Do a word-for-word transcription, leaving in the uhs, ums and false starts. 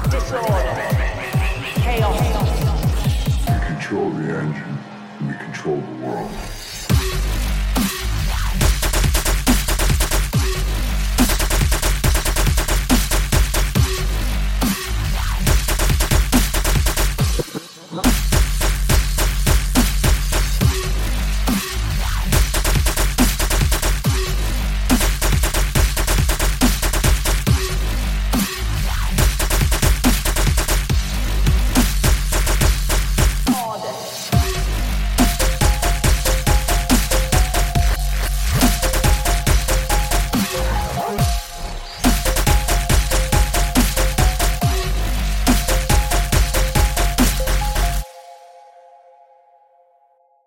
disorder, chaos. We control the engine, and we control the world.